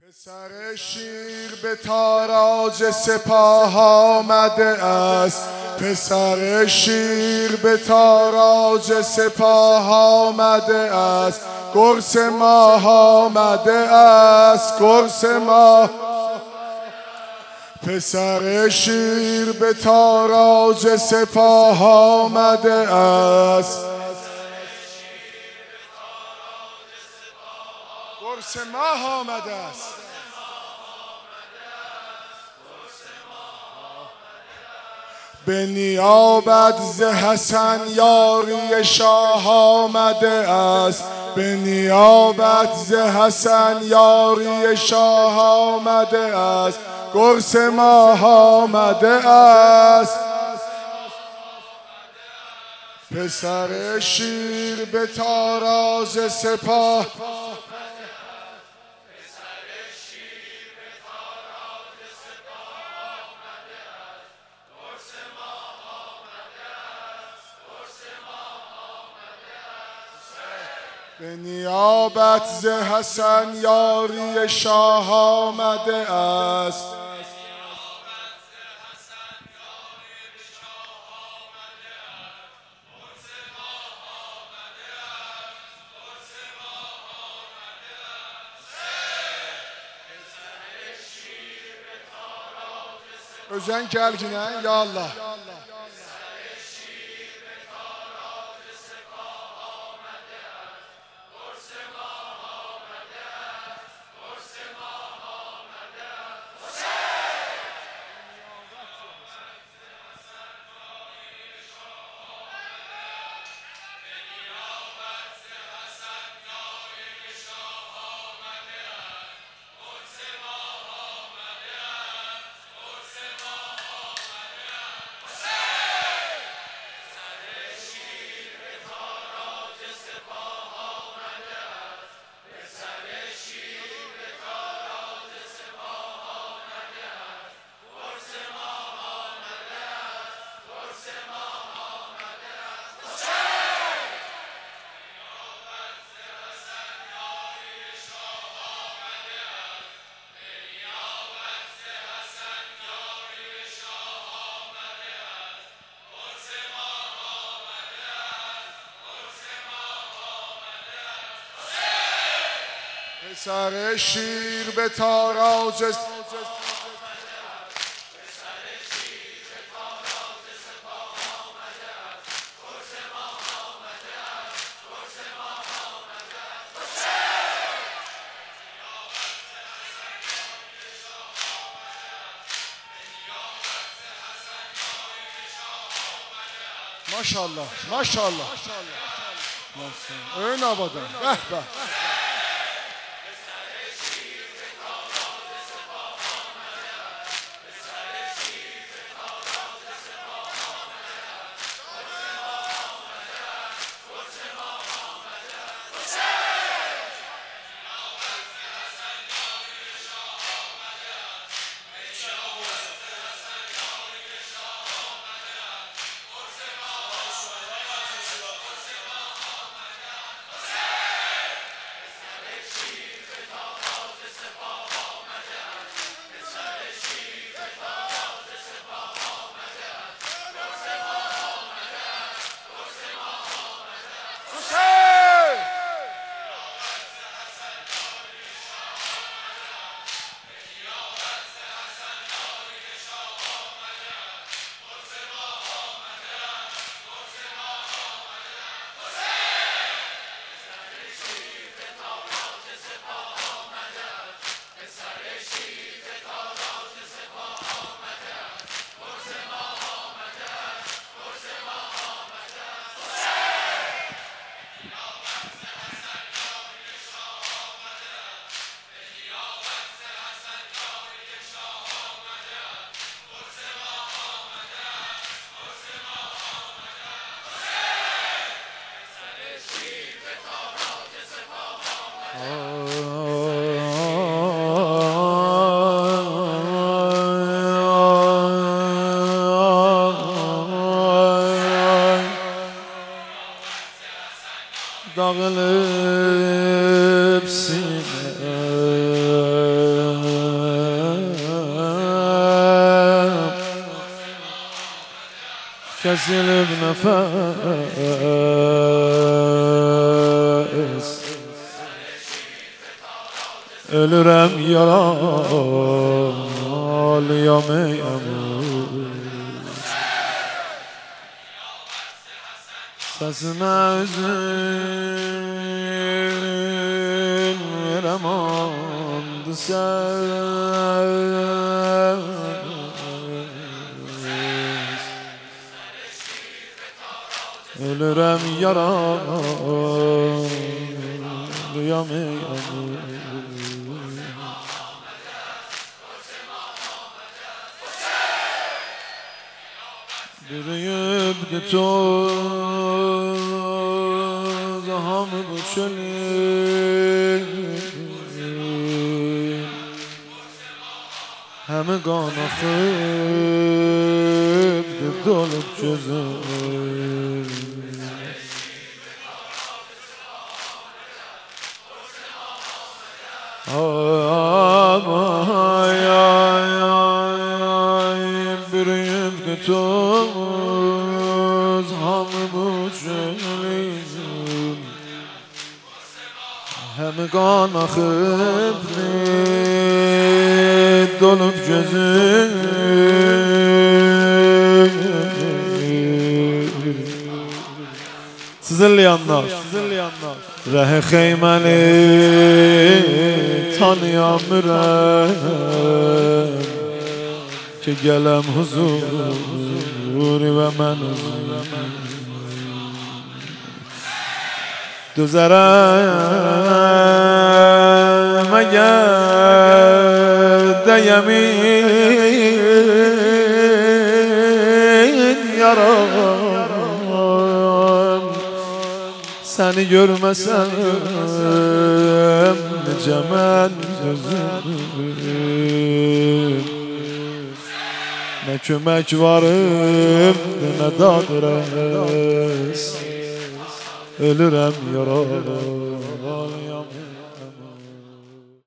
پسر شیر به تاراج سپاه آمده است. پسر شیر به تاراج سپاه آمده است. گرس ماه آمده است، گرس ماه. پسر شیر به تاراج سپاه آمده است. گرس ماه آمده است. به نیابت ز حسن یاری شاه آمده است. به نیابت ز حسن یاری شاه آمده است. گرس ماه آمده است. پسر شیر به تاراج سپاه به نیابت ز حسن یاری شاه آمده است. Özen gelgine ya Allah. پسر شیر به تاراج ماشاءالله ماشاءالله ön آبادان به به. داغ لب سینه kesilip nefes ölürem yaralıyamayam sesime üzün veremandı ölürem yaralıyamayam Bürüyüp toz hamı bu çölün Hem kan akıp dolup gözüm Ay ay ay bürüyüp toz hamı bu çölün Hem kan akıp dolup gözüm Sizirleyenler Rehe heymeni tanıyamırım Ki gelem huzur ve men Düzerem eğer de yemin yaram Seni görmesem cemen gözüm Ne kömek varım ne dadres Ölürem yaralı